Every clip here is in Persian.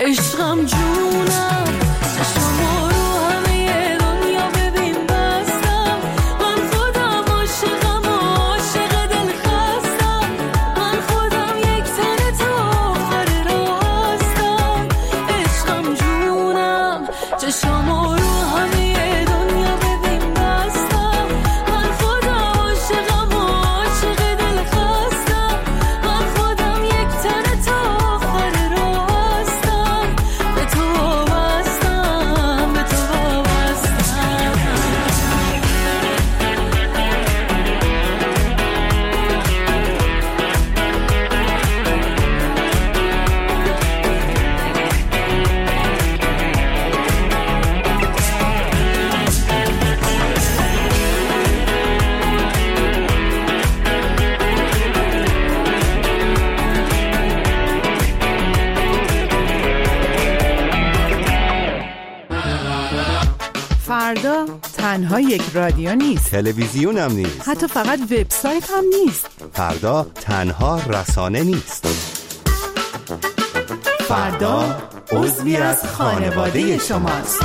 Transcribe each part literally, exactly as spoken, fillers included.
عشقم جونم چشمو رو همه دنیا ببین بستم من خودم عاشقم و عاشق دل خستم من خودم یک تن تا آخر راه هستم عشقم جونم چشمو رو همه دنیا ببین بستم من خودم عاشقم و عاشق دل خستم من خودم یک تن تا آخر راه هستم به تو وابستم به تو وابستم فردا تنها یک رادیو نیست، تلویزیون هم نیست، حتی فقط وبسایت هم نیست. فردا تنها رسانه نیست. فردا عضوی از خانواده شماست.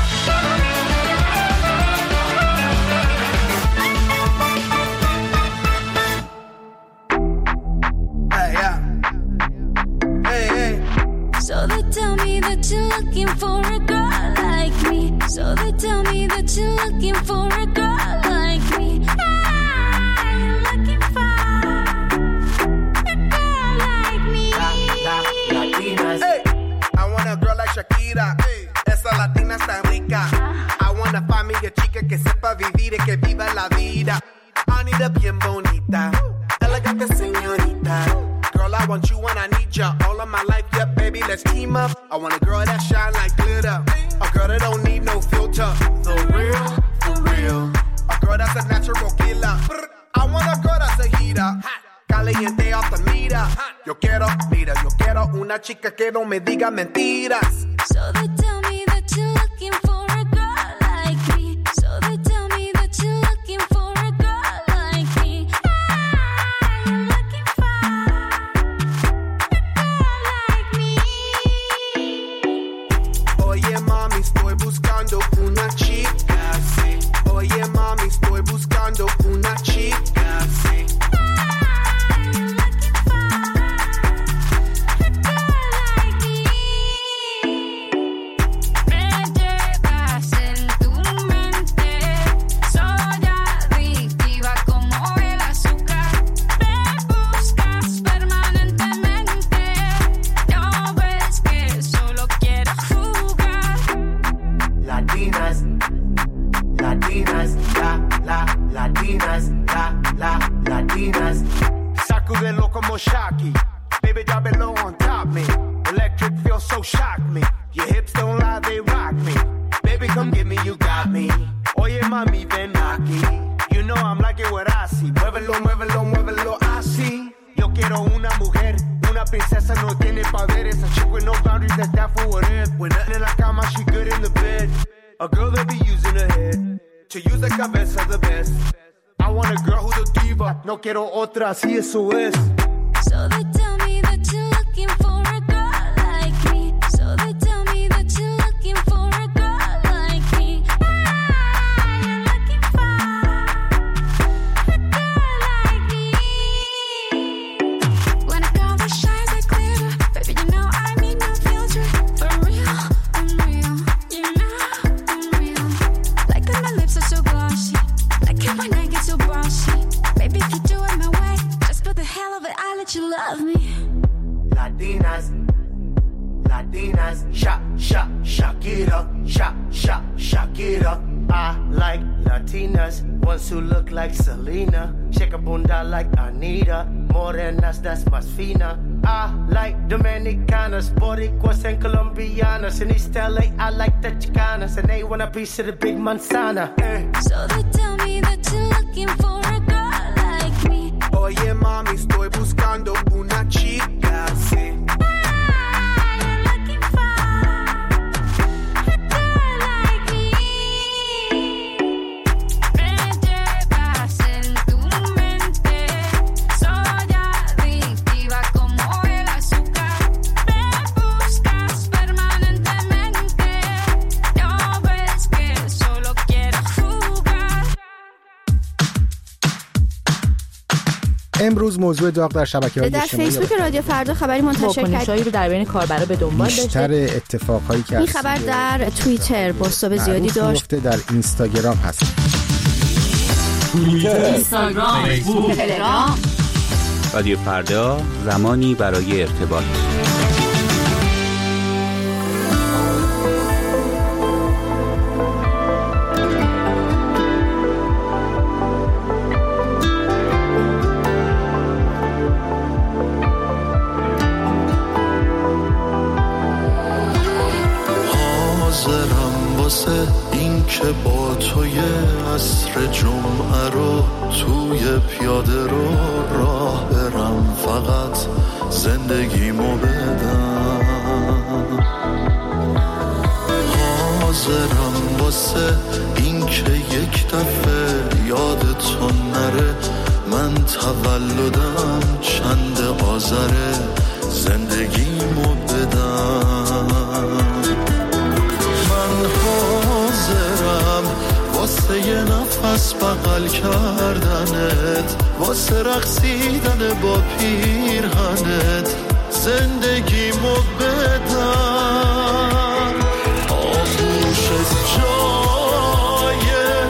So they tell me that you're looking for a girl like me. So they tell me that you're looking for a girl like me. I'm looking for a girl like me. La, la, Latinas. Hey, I want a girl like Shakira. Hey, esa latina está rica. I want to find me a chica que sepa vivir y que viva la vida. Anita bien bonita, elegante señorita. Girl, I want you when I need ya. All of my life, yeah, baby, let's team up. I want a girl that shine like glitter. A girl that don't need no filter. The real, for real. A girl that's a natural killer. I want a girl that's a heater. Caliente off the meter. Yo quiero, mira, yo quiero una chica que no me diga mentiras. So they tell me that you're looking for a girl like me. So they tell me that you're looking for a girl like me. I'm looking for a girl like me. Oye mami, estoy buscando una chica, sí. Oye mami, estoy buscando una chica, sí. Sacudelo como Shocky. Baby, drop it low on top me. Electric feels so shock me. Your hips don't lie, they rock me. Baby, come get me, you got me. Oye, mami, ven aquí. You know I'm like it what I see. Muévelo, muévelo, muévelo así. Yo quiero una mujer, una princesa, no tiene poderes. A chick with no boundaries, that's that for what it is. When nothing in la cama, she good in the bed. A girl that be using her head to use the cabeza the best. I want a girl who's a diva. No quiero otra, así eso es. So they tell me that you're looking for a girl like me. So they tell me that you're looking for a girl like me. I'm looking for a girl like me. When a girl that shines like glitter, baby, you know I need no filter. For real, I'm real. You know I'm real. Like that my lips are so glossy. Like how my neck gets so bossy. Baby, if you do it my way, just for the hell of it, I'll let you love me. Latinas, Latinas, shak, shak, Shakira, shak, shak, Shakira. I like Latinas, ones who look like Selena, shake a bunda like Anita, morenas, that's más fina. I like Dominicanas, Boricuas and Colombianas. In East L A, I like the Chicanas, and they want a piece of the big manzana. Eh. So they tell me that you're looking for a girl like me. Oye mami, estoy buscando una chica, sí. I'm looking for a girl like me. Me llevas en tu mente, soy adictiva como el azúcar. Me buscas permanentemente. امروز موضوع داغ در شبکه‌های در اجتماعی فیسبوک رادیو فردا خبری منتشر کرد واکنشایی رو در بین کاربرا به دنبال داشته. بیشتر اتفاقهایی که این خبر در توییتر بازتاب زیادی داشت. در اینستاگرام هست. اینستاگرام، فیسبوک، تلگرام. رادیو فردا، زمانی برای ارتباط. این که با توی عصر جمعه رو توی پیاده رو راه برم، فقط زندگیمو بدم. حاضرم واسه این که یک دفعه یادتون نره من تولدم چند آذره، زندگیمو بدم. حاضرم واسه یه نفس بغل کردنت، واسه رقصیدن با پیرهنت، زندگیمو بدم. آغوشت جای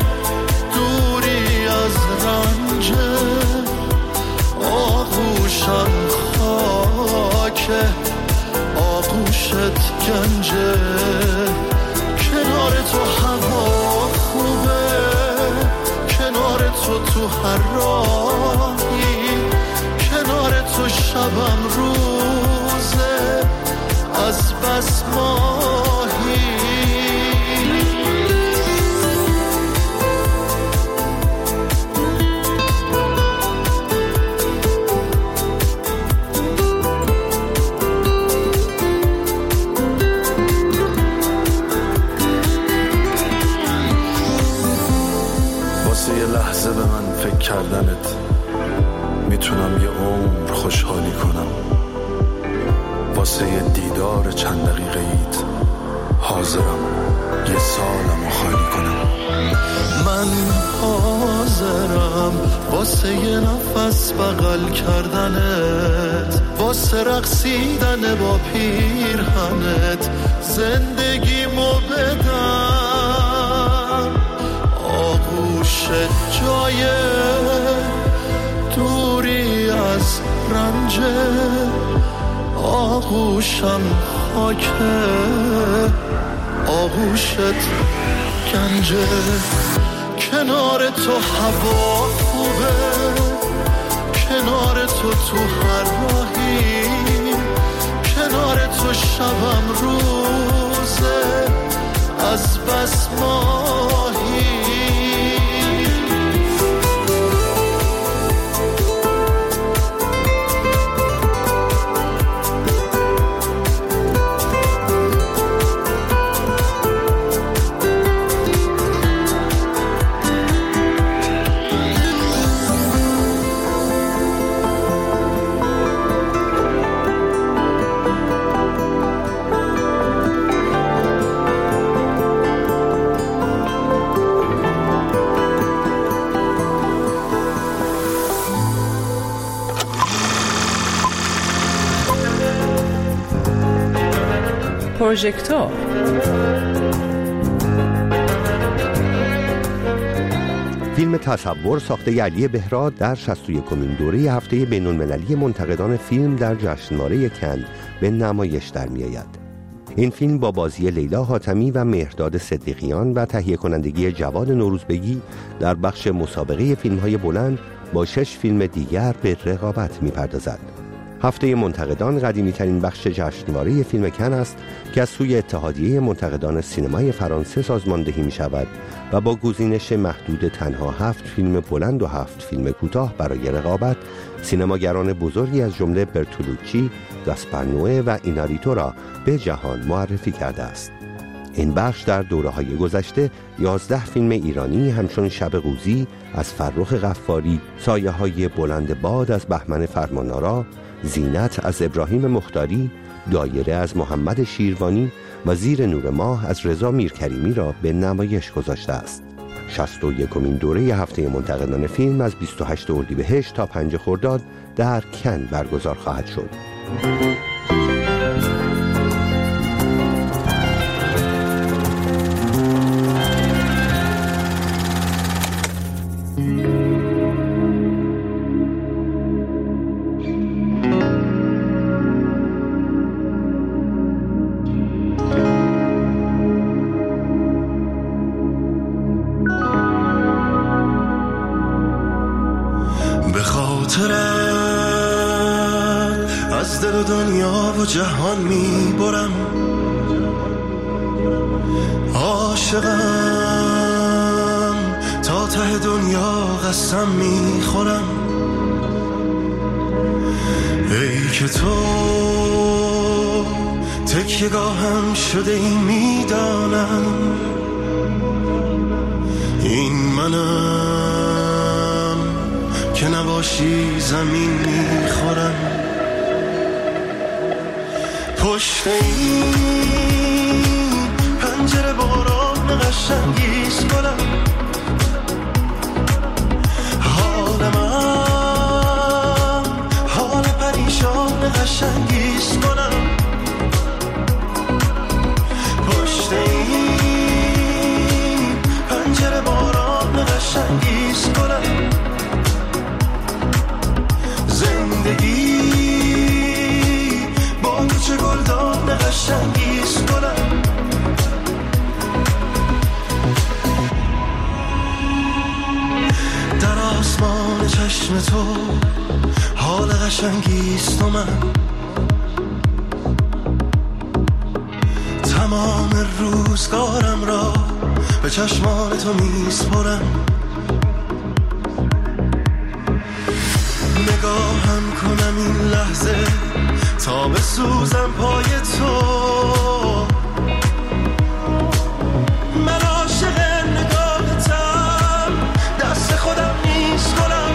دوری از رنجه، آغوشم خاکه، آغوشت گنجه. کنار تو هوا خوبه، کنار تو تو هر راهی، کنار تو شبم روزه از بس ماهی. یه لحظه به من فکر کردنت میتونم یه عمر خوشحالی کنم. واسه یه دیدار چند دقیقه ایت حاضرم یه سالمو خالی کنم. من حاضرم واسه یه نفس بغل کردنت، واسه رقصیدن با پیرهنت، زندگیمو بدم. آغوشت جای دوری از رنجه، آغوشم خاکه، آغوشت گنجه. کنار تو هوا خوبه، کنار تو تو هر راهی، کنار تو شبم روزه از بس ماهی. پروژکتور فیلم تصور ساخته علی بهراد در شصت و یکمین دوره هفته بین‌المللی منتقدان فیلم در جشنواره کن به نمایش در می‌آید. این فیلم با بازی لیلا حاتمی و مهرداد صدیقیان و تهیه کنندگی جواد نوروزبگی در بخش مسابقه فیلم‌های بلند با شش فیلم دیگر به رقابت می‌پردازد. هفته منتقدان قدیمی ترین بخش جشنواره فیلم کن است که از سوی اتحادیه منتقدان سینمای فرانسه سازماندهی می شود و با گزینش محدود تنها هفت فیلم بلند و هفت فیلم کوتاه برای رقابت سینماگران بزرگی از جمله برتولوچی، گاسپرنوئه و ایناریتو را به جهان معرفی کرده است. این بخش در دوره‌های گذشته یازده فیلم ایرانی همچون شب قوزی از فرخ غفاری، سایه‌های بلند باد از بهمن فرمانآرا، زینت از ابراهیم مختاری، دایره از محمد شیروانی و زیر نور ماه از رضا میرکریمی را به نمایش گذاشته است. شصت و یکمین دوره هفته منتقدان فیلم از بیست و هشتم اردیبهشت تا پنجم خرداد در کن برگزار خواهد شد. از دل و دنیا و جهان می برم، عاشقم تا ته دنیا قسم می خورم. ای که تو تکیه‌گاهم شده ای می دانم، این منم که نباشی زمین می خورم. پشت این پنجره باران قشنگیست گلم، حال من حال پریشان قشنگیست گلم. پشت این پنجره باران قشنگیست گلم. زندگی چه گلدان قشنگیست گلم. در آسمان چشم تو حال قشنگیست و من تمام روزگارم را به چشمان تو میسپرم. نگاهم کنم این لحظه تا بسوزم پای تو، من عاشق نگاهتم، دست خودم نیست گلم.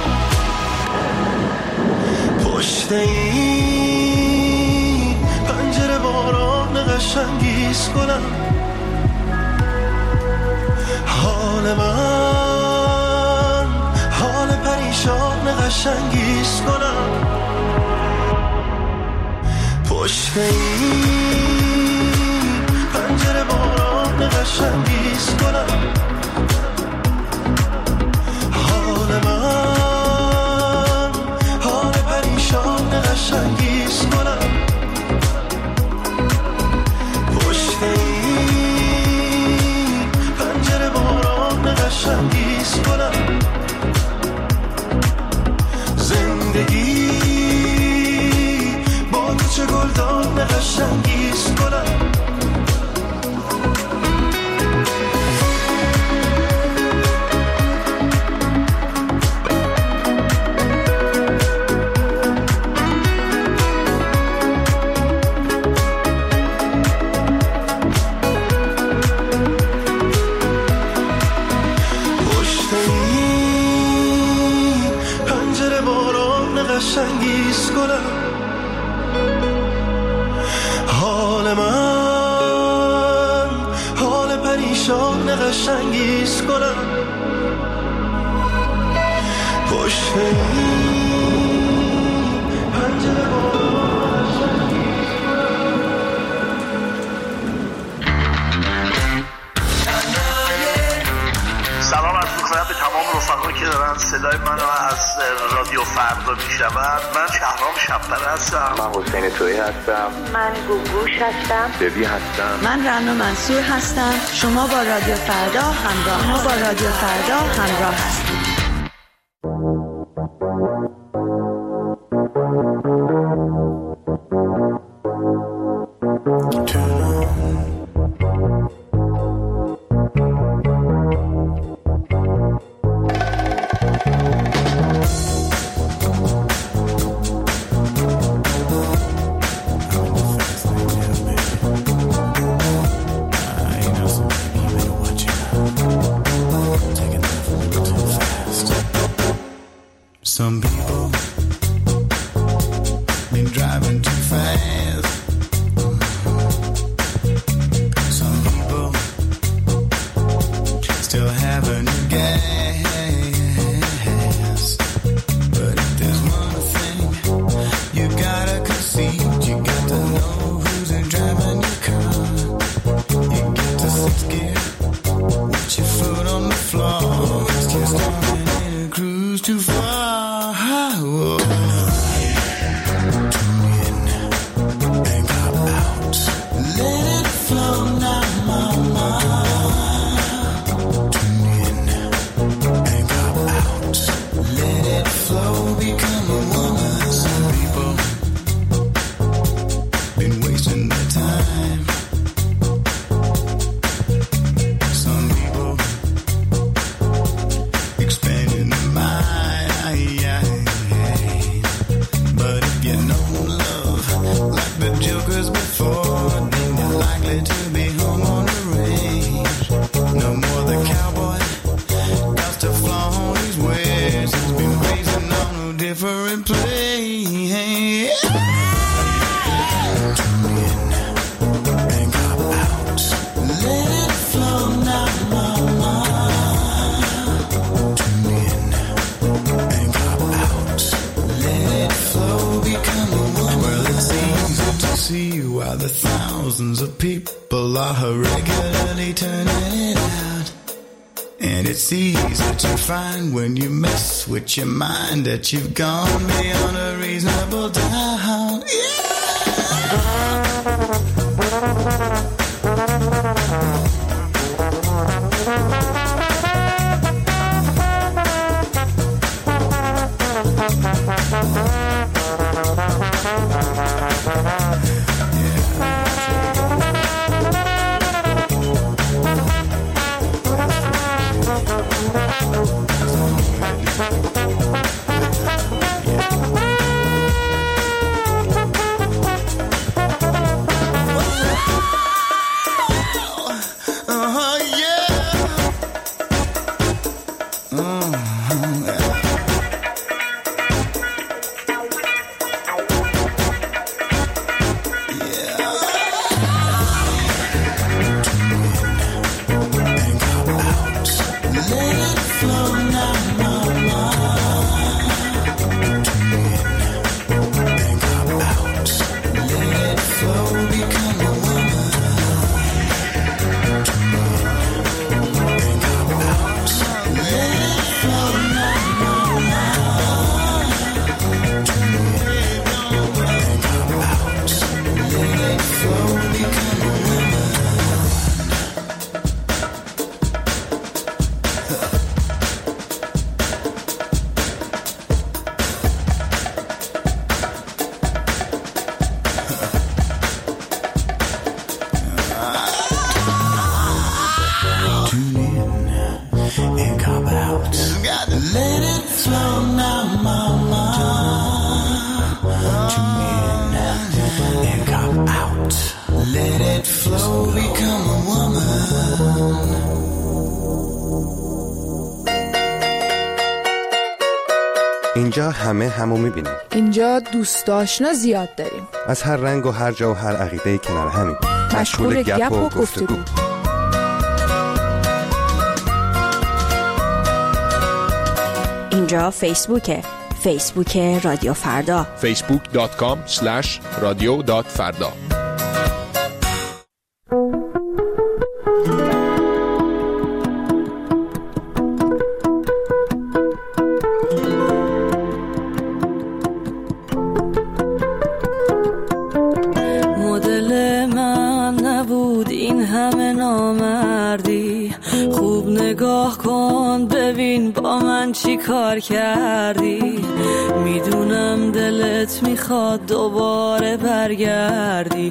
پشت این پنجره باران قشنگیست گلم، حال من حال پریشان قشنگیست گلم. پشت این پنجره باران قشنگیست گلم، حال من حال پریشان قشنگیست گلم. پشت این پنجره باران قشنگیست گلم. زندگی چه گلدان قشنگیست گلم. پشت این پنجره باران قشنگیست گلم، حال من حال پریشان قشنگیست گلم. پشت این پنجره باران قشنگیست گلم. سلام عرض می‌کنم به تمام رفقایی که دارن صدای منو از رادیو فردا میشنون. من شهرام شب‌پره هستم. من حسین تویی هستم. من گوگوش هستم. ببی هستم. من رنا منصور هستم. شما با رادیو فردا همراه ما با رادیو فردا همراه هستید. Some people been driving too fast. thousands of people are regularly turning it out. And it's easy to find when you mess with your mind that you've gone beyond a reasonable doubt. Yeah! اینجا همه همو میبینیم. اینجا دوست آشنا زیاد داریم. از هر رنگ و هر جا و هر عقیده کنار همین. مشغول گپ و گفتگو. اینجا فیسبوکه. فیسبوک رادیو فردا. فیسبوک دات کام اسلش رادیو دات فردا. چی کار کردی؟ میدونم دلت میخواد دوباره برگردی.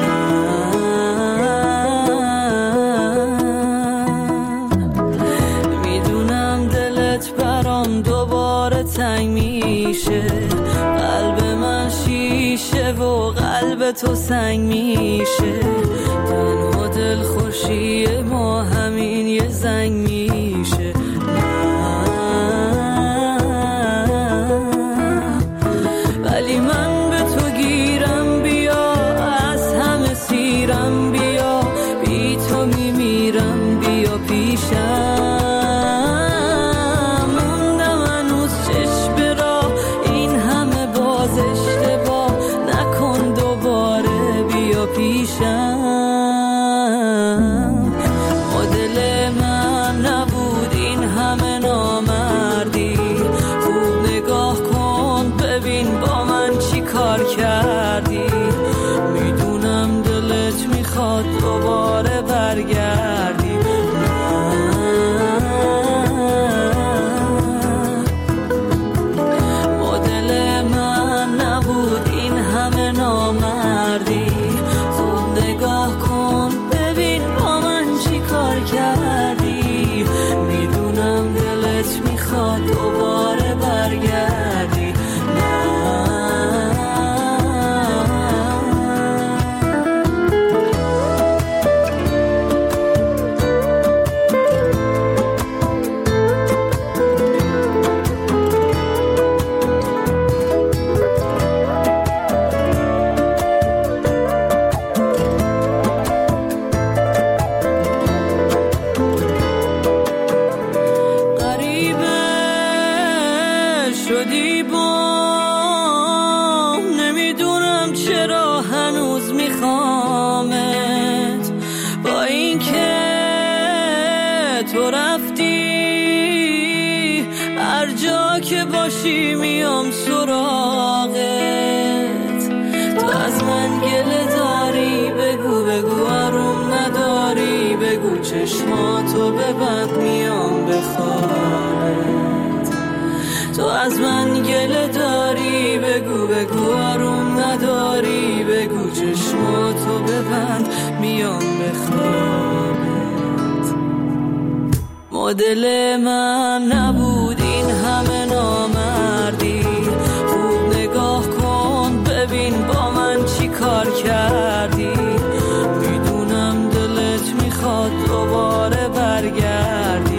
میدونم دلت برام دوباره تنگ میشه. قلب من شیشه و قلب تو سنگ میشه. تنها دل خوشی ما همین یه زنگ میشه. ولی من به تو گیرم، بیا از همه سیرم، بیا بی تو میمیرم، بیا پیشم. موندم هنوز چشم را این همه باز اشتباه نکن، دوباره بیا پیشم. مدل من نبود این همه نامردی. خوب نگاه کن ببین با من چی کار کردی. میدونم دلت میخواد دوباره برگردی. مدل من نبود این همه نامردی. خوب نگاه کن ببین با من چی کار کردی. میدونم دلت میخواد دوباره برگردی. چشماتو ببند میام بخوابت. تو از من گله داری بگو بگو آروم نداری بگو چشماتو ببند میام بخوابت. مدل من نبود این همه نامردی، خوب نگاه کن ببین با من چی کار کردی. میدونم دلت میخواد دوباره برگردی،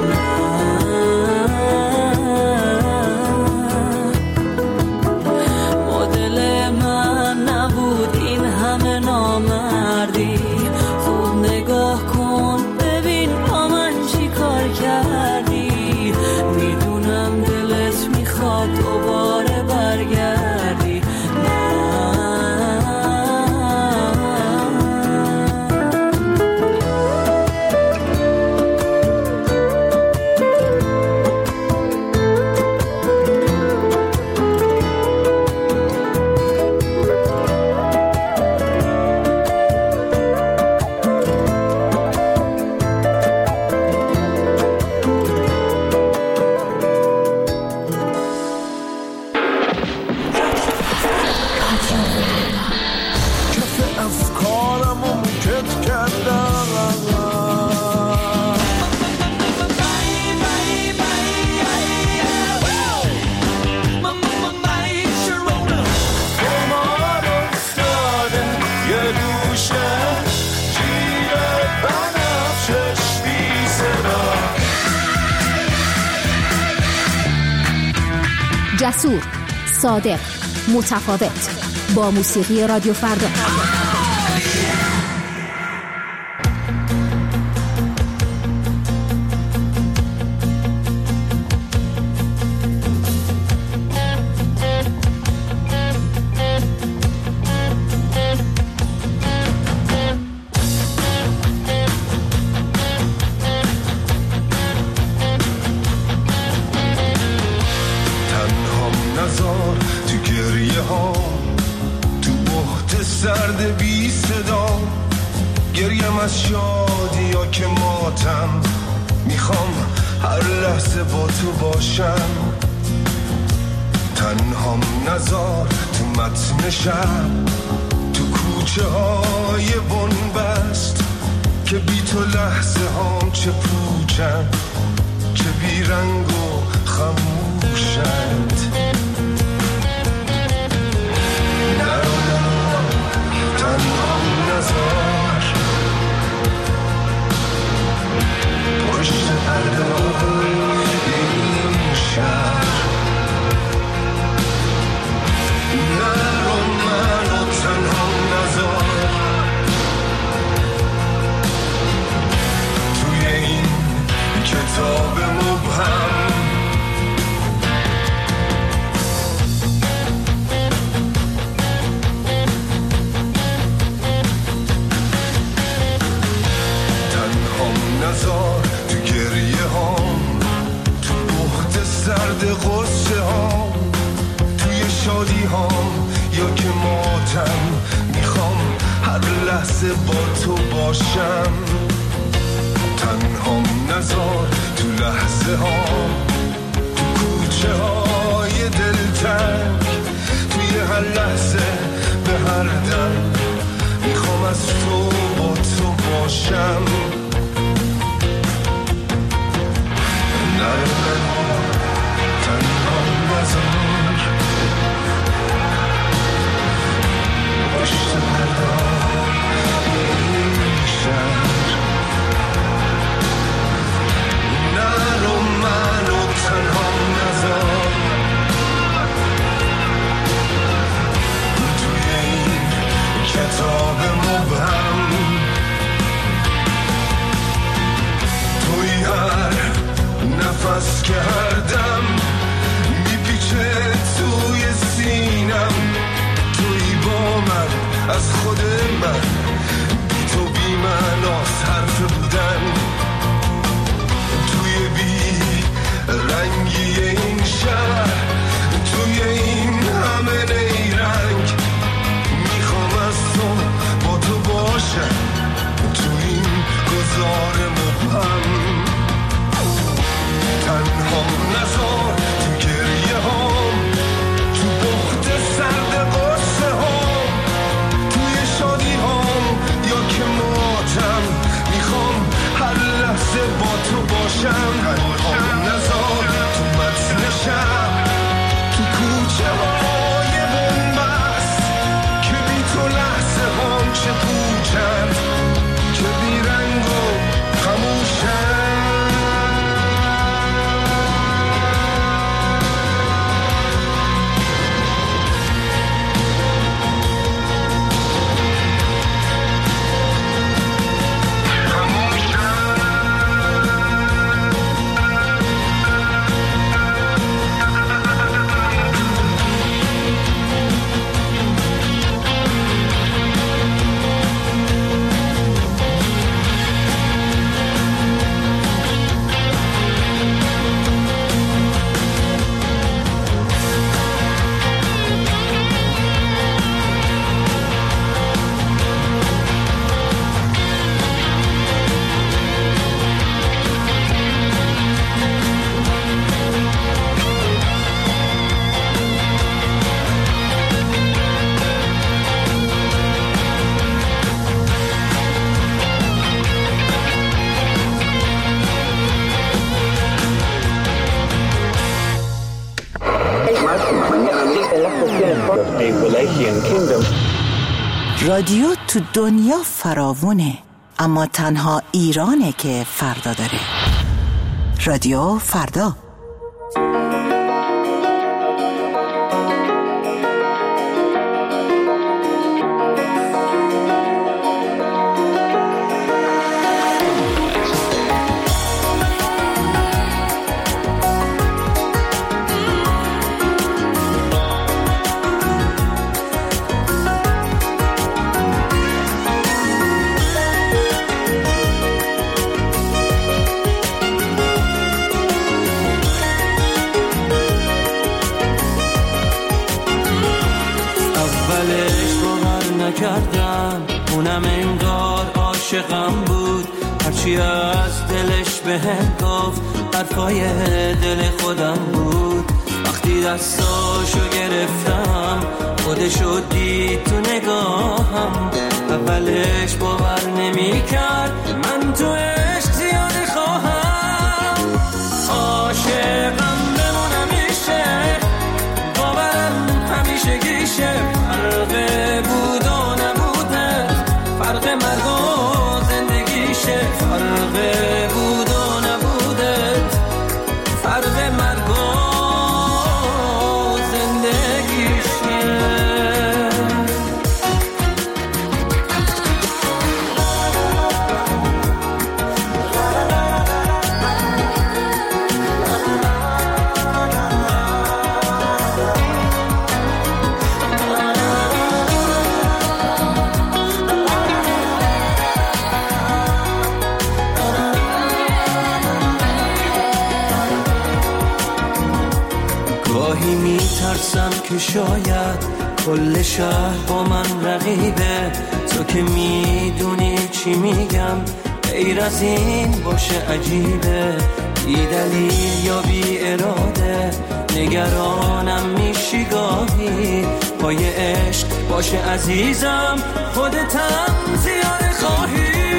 مدل من نبود این همه نامردی. خوب نگاه کن ببین با من چی کار کردی. میدونم دلت میخواد دوباره برگردی. جسور، صادق، متفاوت، با موسیقی رادیو فردا. کتاب مبهم رادیو تو دنیا فراوونه، اما تنها ایرانه که فردا داره. رادیو فردا. کردم اونم انگار عاشقم بود، هرچی از دلش بهم گفت حرفای دل خودم بود. وقتی دستاشو گرفتم خودشو دید تو نگاهم، اولش باور نمی کرد من تو عشق زیاده خواهم. عاشقم بمونم میشه، باورم همیشه گیشه، فرقه بود فرق مرگ و زندگیشه، فرق بود و نبوده، فرق مرگ و زندگیشه. میترسم که شاید کل شهر با من رقیبه، تو که میدونی چی میگم غیر از این باشه عجیبه. بی دلیل یا بی اراده نگرانم میشی گاهی، پای عشق باشه عزیزم خودتم زیاده خواهی.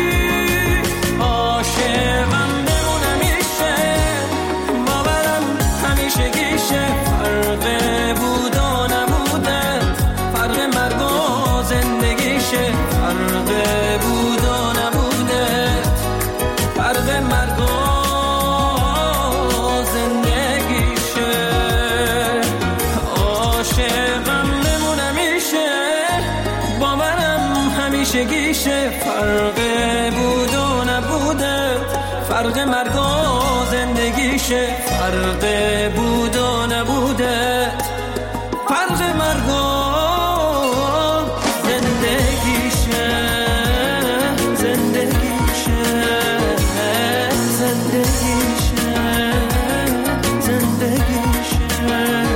عاشقم بمونم میشه، باورم همیشه گیشه، فرق بود و نبوده، فرق مرگ و زندگیشه، فرق بود و نبوده، فرق مرگ و زندگیشه. عاشقم بمونم میشه، باورم همیشه گیشه، فرق بود و نبوده، فرق مرگ و زندگیشه، فرق بود و نبوده، فرق مرگ و زندگیشه، زندگیشه، زندگیشه، زندگیشه.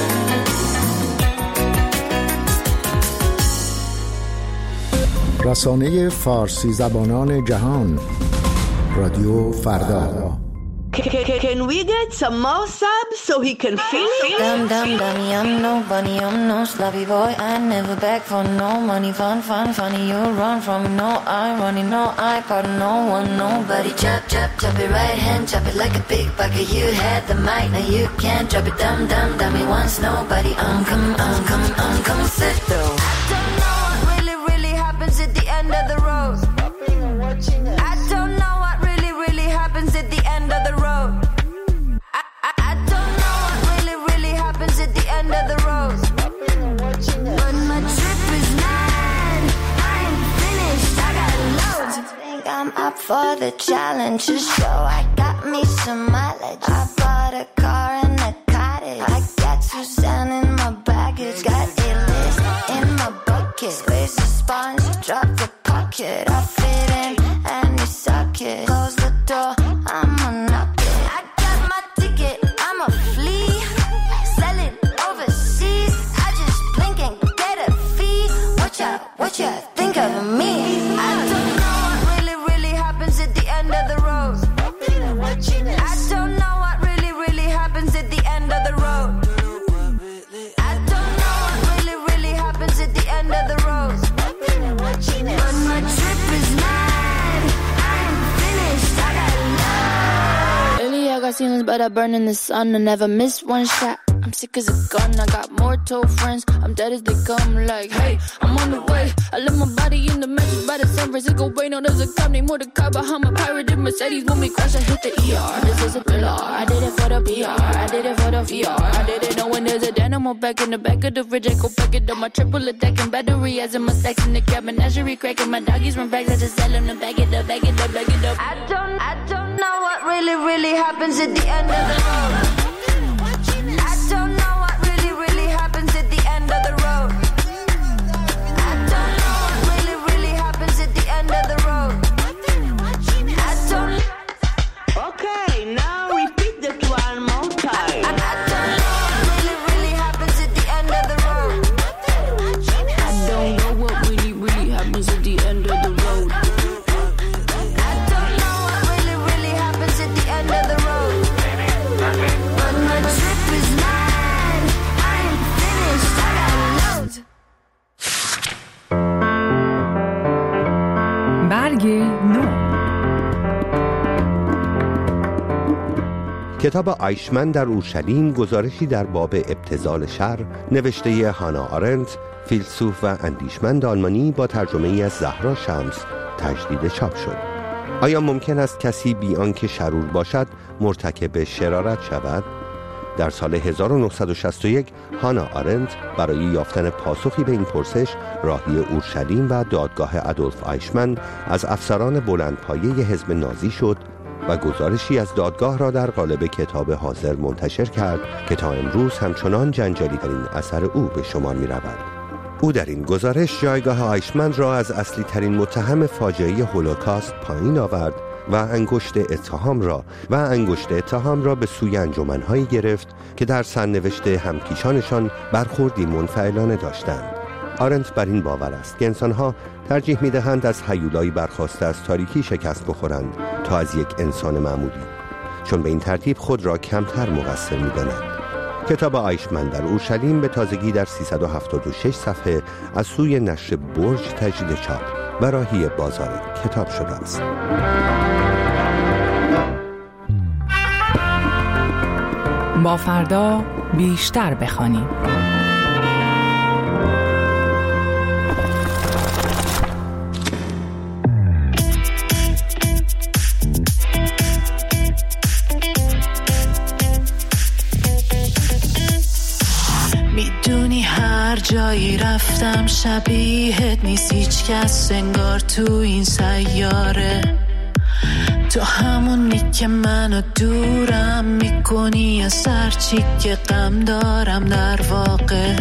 رسانه فارسی زبانان جهان، رادیو فردا. Can we get some more subs so he can feel it? Dum dum dummy, I'm no bunny, I'm no sloppy boy. I never beg for no money. Fun, fun, funny. You run from me, no irony, no I pardon no one, nobody. Chop, chop, chop it right hand, chop it like a big bucket. You had the mic, now you can't drop it. Dum dum dummy, once nobody. I'm coming, I'm coming, I'm coming. Sit though. I don't know what really, really happens at the end of the road. I don't know what really, really happens at the end of the road. I, I, I don't know what really, really happens at the end of the road. But my trip is mad. I ain't finished. I got loads. I think I'm up for the challenge. Just show I got me some mileage. I bought a car and a cottage. I got Suzanne in my baggage. Got A-list in my bucket. Space a sponge, drop the pocket. I fit in and you suck it. Close the door, I'ma knock it. I got my ticket, I'm a flea. Sell it overseas. I just blink and get a fee. What ya, what ya think of me? I don't know what really, really happens at the end of the road. I don't know what really, really happens at the end of the road. I don't know what really, really happens at the end of the road. But my trip is mad. I ain't finished. I got love. Lately I got ceilings, but I burn in the sun. I never miss one shot. I'm sick as a gun, I got mortal friends. I'm dead as they come, like, hey, I'm on the way. I left my body in the mattress by the San Francisco Bay. No, there's a cop named Mordecai behind my pirated Mercedes. When we crash, I hit the E R. This is a thriller. I did it for the P R. I did it for the V R. I didn't know when there's a dynamo back in the back of the fridge. I go pack it up, my triple attacking battery as in my stacks in the cabin. Menagerie cracking, my doggies run back. I just tell them to back it up, back it up, back it up. I don't, I don't know what really, really happens at the end of the road. I don't know what really, really happens at the end of the road. I don't know what really, really happens at the end of the road. I don't. Okay, now repeat that one more time. I, I don't know what really, really happens at the end of the road. I don't know what really, really happens at the end of the road. I don't know what really, really happens at the end of the road. But my trip is mine. I ain't finished. I got loads. برگ نو. کتاب آیشمن در اورشلیم گزارشی در باب ابتذال شر نوشته هانا آرنت، فیلسوف و اندیشمند آلمانی با ترجمه ای از زهرا شمس تجدید چاپ شد. آیا ممکن است کسی بی آنکه شرور باشد مرتکب شرارت شود؟ در سال هزار و نهصد و شصت و یک هانا آرنت برای یافتن پاسخی به این پرسش راهی اورشلیم و دادگاه ادولف آیشمن از افسران بلندپایه حزب نازی شد و گزارشی از دادگاه را در قالب کتاب حاضر منتشر کرد که تا امروز همچنان جنجالی ترین اثر او به شمار می رود. او در این گزارش جایگاه آیشمن را از اصلی ترین متهم فاجعه هولوکاست پایین آورد و انگشت اتهام را و انگشت اتهام را به سوی انجمن‌هایی گرفت که در سرنوشت همکیشانشان برخوردی منفعلانه داشتند. آرنت بر این باور است که انسان‌ها ترجیح می‌دهند از هیولایی برخاسته از تاریکی شکست بخورند تا از یک انسان معمولی، چون به این ترتیب خود را کمتر مقصر می‌دانند. کتاب آیشمن در اورشلیم به تازگی در سیصد و هفتاد و شش صفحه از سوی نشر برج تجدید چاپ و راهی بازار کتاب شده است. با فردا بیشتر بخوانیم. میدونی هر جایی رفتم شبیهت نیست هیچ کس انگار تو این سیاره، تو همونی که منو دورم میکنی از هرچی که غم دارم. در واقع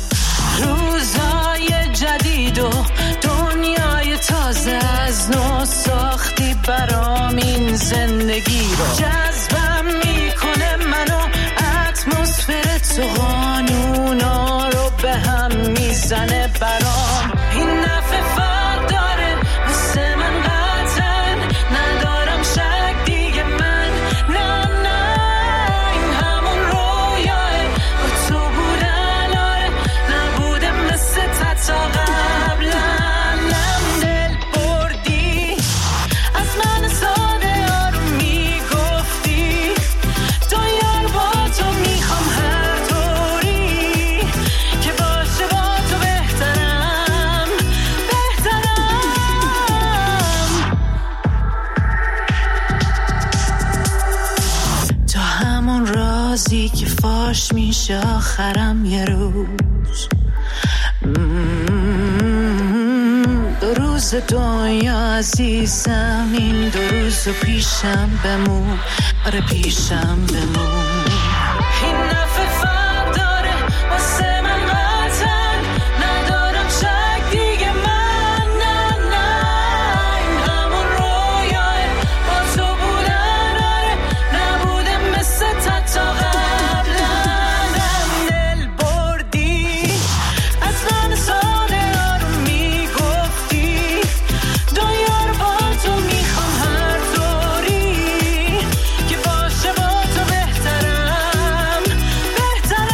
روزای جدید و دنیای تازه از نو ساختی برام این زندگی رو، جذبم میکنه منو اتمسفر تو، قانونا رو به هم میزنه برام. این نفع فرق داره واسه من قطعا، ندارم شک دیگه من، نه نه این همون رویاه با تو بودن، آره نبوده مثل تا قبلا. نم دل بردی از من ساده آروم میگفتی، تو یار با تو میخوام هر طوری که باشه با تو بهترم بهترم. تو همون رازی که فاش میشه آخرم یه روز، دو روز دنیا عزیزم، این دو روز پیشم بمون، آره پیشم بمون. این نفع فرق داره واسه من قطعا، ندارم شک دیگه من، نه نه این همون رویاه با تو بودن، آره نبوده مثل تا قبلا. نم دل بردی از من ساده آروم میگفتی، دنیا رو با تو میخوام هر طوری که باشه با تو بهترم بهترم.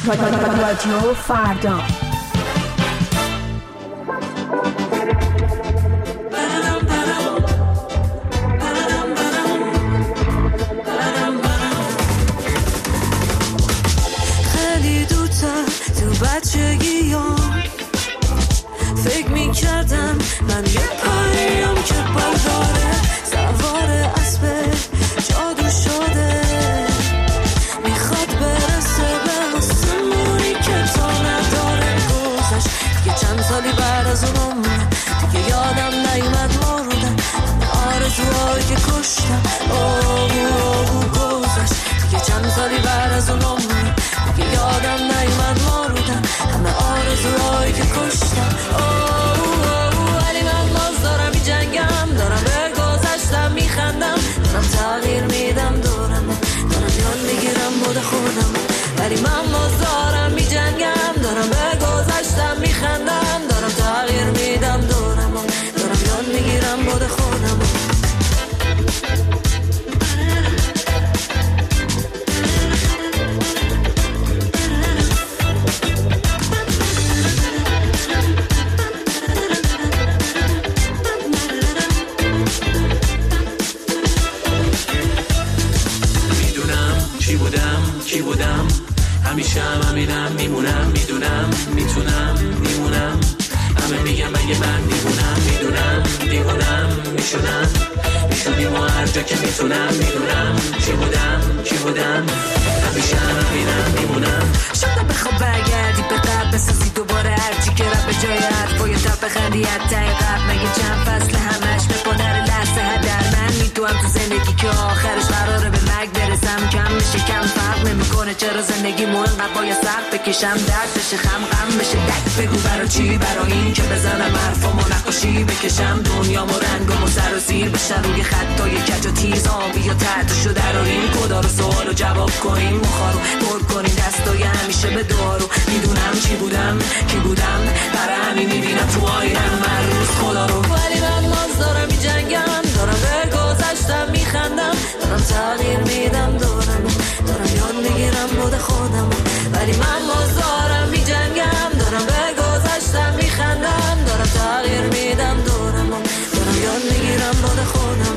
رادیو فردا. خیلی دوتا تو بچگیام فکر میکردم من یه پاییم که برداره سوار اسب جادو شده میخواد برسه به آسمونی که تا نداره گذشت دیگه چند سالی بعد از اون عمرم دیگه یادم نیومد مردم آرزوهایی که کشتم آهو آهو گذشت دیگه چند سالی بعد از اون عمرم دیگه یادم نیومد مردم همه آرزوهایی که کشتم آهو آهو ولی من باز دارم می جنگم دارم به گذشتم میخندم دارم تغییر میدم دورم دارم یاد میگیرم بود خودم ولی من باز دارم می جنگم دارم به گذشتم میخندم دارم تغییر میدم دورم دارم یاد میگیرم بود خودم کی بودم همیشه هم همینم میمونم میدونم میتونم میمونم همه میگم اگه من دیوونم میدونم دیوونم میشونم میشونیم و هر جا که میتونم میدونم کی بودم کی بودم همیشه هم همینم میمونم شاید بخواب برگردی به قبل بسازی دوباره هرچی که رب به جای حرفای تب بخندی حتی قبل مگه چند فصل همش بپادر لحظه هدر من میدونم تو زندگی که آخرش قراره به مرگ برسم کم میشه کم فرق نمیکنه چرا زندگی مو انقدر باید سخت بکشم درد بشه خم غم بشه دک بگو برا چی برا این که بزنم حرفامو نقاشی بکشم دنیامو رنگامو سر و زیر بشه روی خطای کج و تیز آبی و تحتشو دراریم کدا رو سوالو جواب کنیم مخارو پر کنیم دستای همیشه به دارو میدونم چی بودم کی بودم برای همین میبینم تو آینم من روز خدا رو ولی من باز دارم می جنگم دارم به گذشتم میخندم دارم تغییر میدم دارم دارم یاد میگیرم بود خودم ولی من باز دارم می جنگم دارم به گذشتم میخندم دارم تغییر میدم دارم دارم یاد میگیرم بود خودم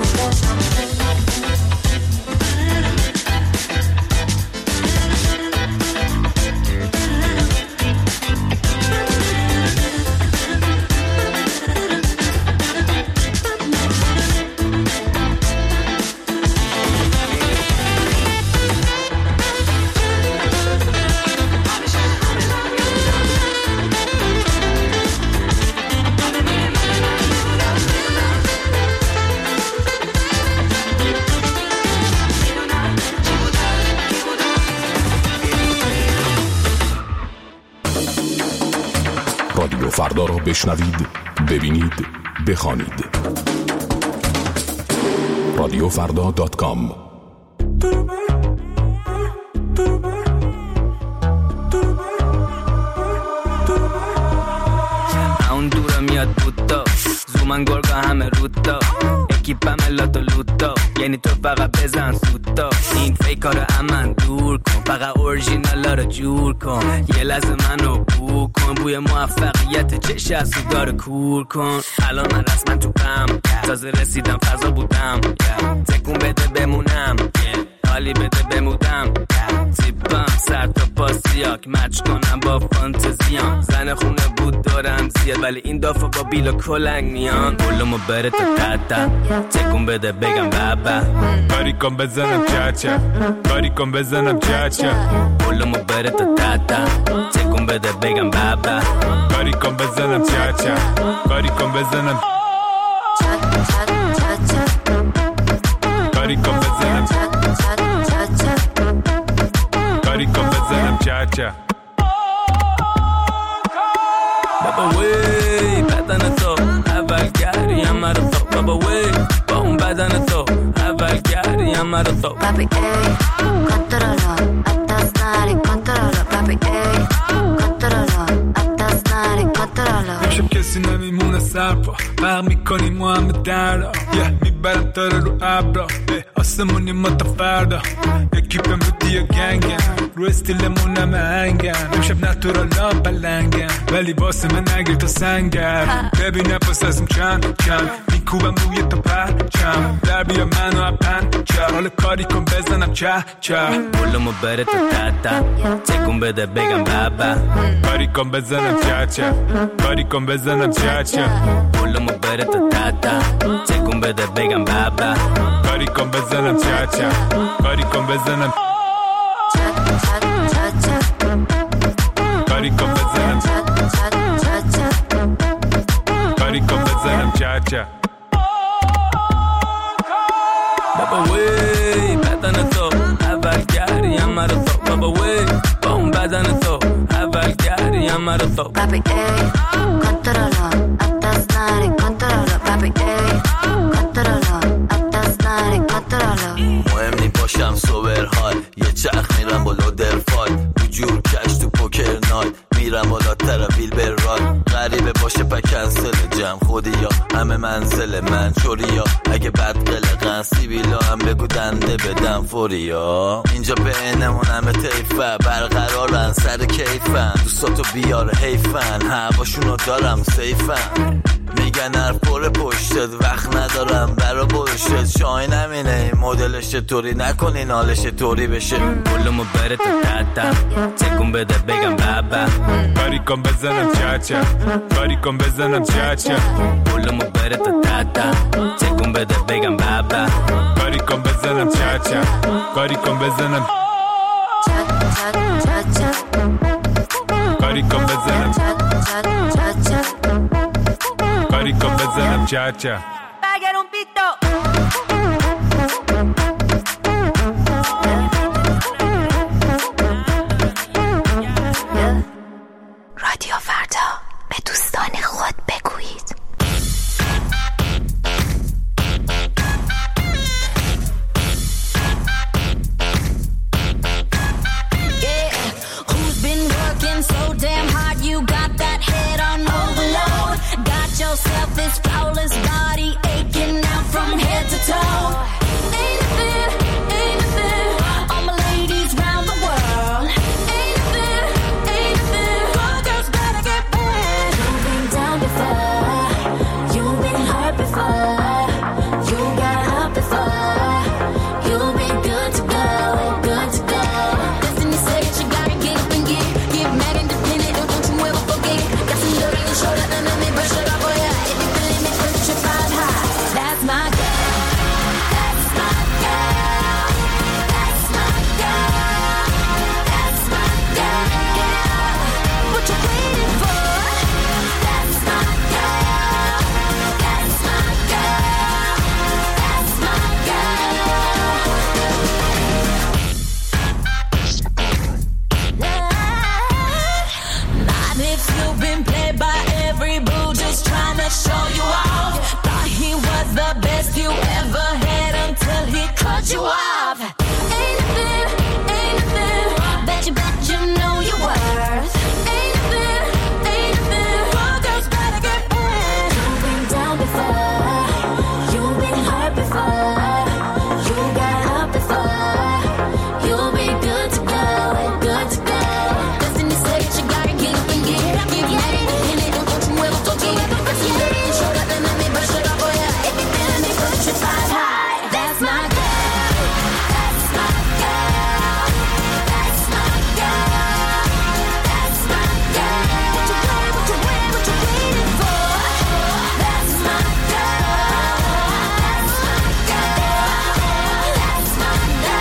رادیو فردا را بشنوید، ببینید، بخوانید. رادیو فردا دات کام. اون دورم میاد بودا زومن گرگا همه رودا اکیپم لاتو لوتا یعنی تو فقط بزن سوتا این فیکارو امن دور کن فقط اورژینالا رو جور کن یه لحظه منو بو کن بوی موفقیت چش از سیگار کور کن الان من رسما تو پم تازه رسیدم فضا بودم تکون بده بمونم حالی بده بمودم زیبم سر تا پاسیاک مچ کنم با فانتزیام زن خونه بود دارم زیاد ولی این دافا با بیلا کلنگ میان بولمو بره تا تتا تکون بده بگم بابا کاری کن بزنم چاچا کاری کن بزنم چاچا بولمو بره تا تتا تکون بده بگم بابا کاری کن بزنم چاچا کاری کن بزنم کاری کن بزنم کاری کن بزنم چاچا بابا وی بدن تو اول گریم مرا تو بابا وی با اون بدن تو اول گریم مرا تو papi ey controlo hasta stare controlo papi ey controlo hasta stare controlo امشب کسی نمیمونه سرپا برق میکنیم ما همه دردا میبرم داره رو ابرا آسمونی ما تا فردا اکیپم رو دیا گنگم رو استیلمون همه هنگم امشب نتورالام پلنگم ولی واسه من نگیر تا سنگم ببینه پس ازم چند چند میکوبم روی تا پرچم در بیا منو اپن چه حال کاری کن بزنم چه چه بولمو بره تا تتا تکون بده بگم بابا کاری کن بزنم چه چه کاری کن بزنم چه چه بولمو بره تا تتا تکون بده بگم بابا کاری کن بزنم چه چه کاری کن بزنم کاری کن بزنم کاری کن بزنم چه چه بابا وی بدن تو اول گریم مرا تو بابا وی با اون بدن تو اول گریم مرا تو Papi, ey, controlo, atas nari, controlo Papi, ey, controlo, atas nari, controlo مهم نی باشم سوبر حال یه چرخ میرم بالا درفال تو جور کش تو پوکر نایت میرم بالا ترابیل بر راد غریبه باشه پا کنسل جمع خودی یا همه منزل من چوری یا اگه بد قلقن سیبیلا هم بگو دنده بدم فوری یا اینجا بینمون همه تیفه برقرارن سر کیفن دوستاتو بیار حیفن هواشونو دارم سیفن میگن هر پر پشتت وقت ندارم برا برشت شاین همینه مدلش طوری نکنین حالش طوری بشه بولمو بره تا تتا تکون بده بگم بابا کاری کن بزنم چه چه کاری کن بزنم چه چه بولمو بره تا تتا تکون بده بگم بابا کاری کن بزنم چه چه کاری کن بزنم کاری کن بزنم کاری کن بزنم چه چه رادیو فردا به دوستان خود بگویید Who's been working so damn hard? You got that head on overload. Got yourself this flawless body aching out from head to toe. Ain't it fair? Ain't it fair? All my ladies round the world. Ain't it fair? Ain't it fair? All girls better get back. You've been down before. You've been hurt before. You got up before. You'll be good to go. Good to go. Destiny said you gotta get up and get it. Get mad independent. Don't you ever forget it. Got some dirt on your shoulder and let me brush it off for ya. If you feeling me, put your five high. That's my girl. That's my girl. That's my girl. That's my girl. What you waiting for? That's my girl. That's my girl. That's my girl. Not if you've been played by every boo, just trying to show you off. Thought he was the best you ever had until he cut you off. Ain't it fair? Ain't it fair? Bet you bet you know your worth. Ain't it fair? Ain't it fair? All girls better get back. You've been down before. You've been hurt before. You got up before. You'll be good to go. Good to go. Destiny said you gotta get up and get it. Give you anything, don't you ever forget it. Got some dirt on your shoulder, then let me brush it off for ya. If you feeling me, put your five high. That's my girl. That's my girl. That's my girl. That's my girl. What you waiting, what you waiting, what you waiting for? That's my girl. That's my girl. That's my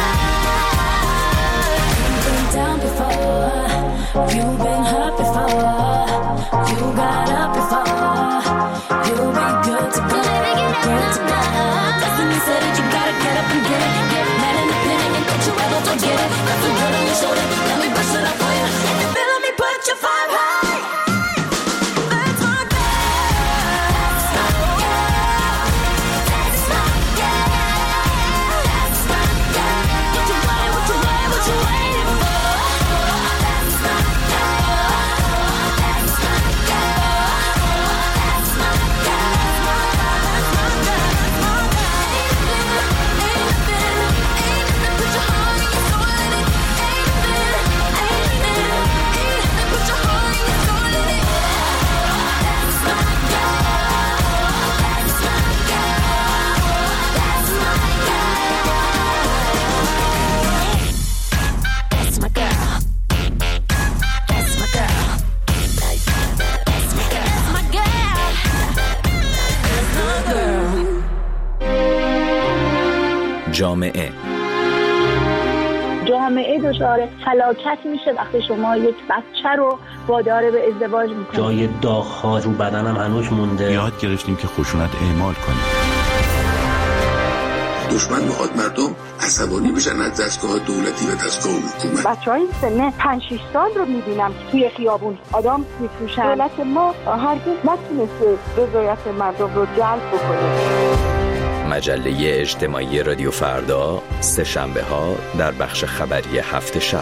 girl. You've been down before. You've been hurt before. You got up before. You'll be good to go. Good to go. Destiny said that you gotta get up and get it. Get mad independent and don't you ever forget it. Got some dirt on your shoulder, let me brush it off for you. If you feeling me, put your five high. That's my girl. That's my girl. That's my girl. That's my girl. What you waiting, what you waiting, what you waiting for? That's my girl. That's my girl. جامعه جامعه دچار فلاکت میشه وقتی شما یک بچه رو وادار به ازدواج میکنید. جای داغ‌ها رو بدنم هنوز مونده. یاد گرفتیم که خشونت اعمال کنیم. دشمن میخواد مردم عصبانی بشن از دستگاه دولتی و دستگاه حکومت. بچهای سن پنج شش سال رو میبینم که توی خیابون آدم میفروشن. دولت ما هرگز نتونسته رضایت مردم رو جلب بکنه. مجله اجتماعی رادیو فردا سه شنبه ها در بخش خبری هفت شب.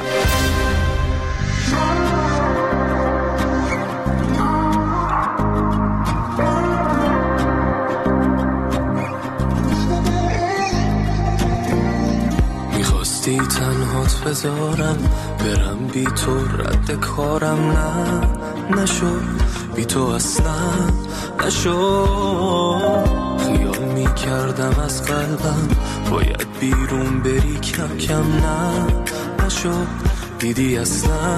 میخواستی تنهات بذارم برم بی تو رد کارم، نه نشد بی تو اصلا نشد. خیال می کردم از قلبم باید بیرون بری کم کم، نه نشد دیدی اصلا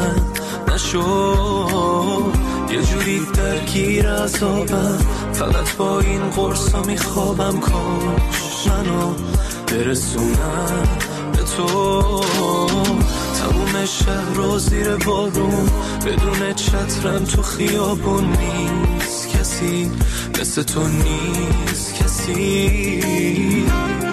نشد. یه جوری درگیر عذابم فقط با این قرصا می خوابم، کاش منو برسونم به تو. تموم شهر رو زیر بارون بدون چترم تو خیابون، نیست کسی مثل تو، نیست کسی.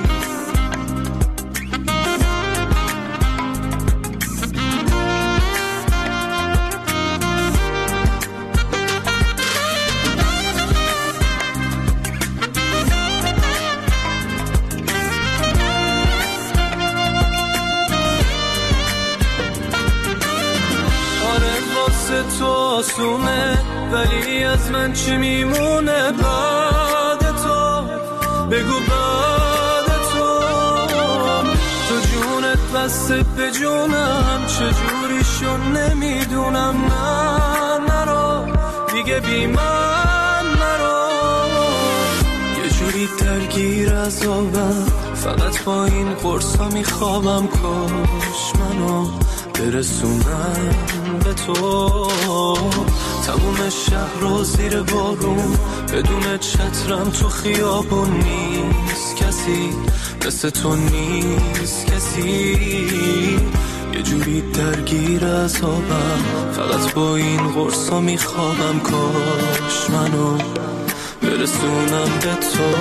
تو آسونه ولی از من چی میمونه بعد تو؟ بگو بعد تو. تو جونت بسته به جونم چجوری شون نمیدونم، نه نرو دیگه بی من نرو. یه جوری درگیر عذابم فقط با این قرصا میخوابم، کاش منو برسونم به تو. تموم شهر رو زیر بارون بدون چترم تو خیابون، نیست کسی مثل تو، نیست کسی. یه جوری درگیر عذابم فقط با این قرصا میخوابم، کاش منو برسونم به تو.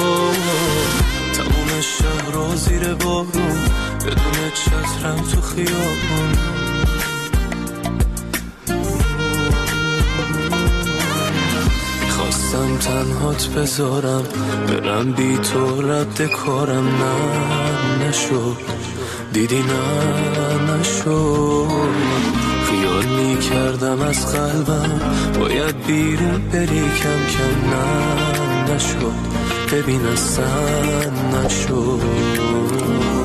تموم شهر رو زیر بارون بدون چترم تو خیابون. میخواستم تنهات بذارم برم بی تو رد کارم، نه نشد دیدی، نه نشد. خیال میکردم از قلبم باید بیرون بری کم کم، نه نشد ببین اصلا نشد.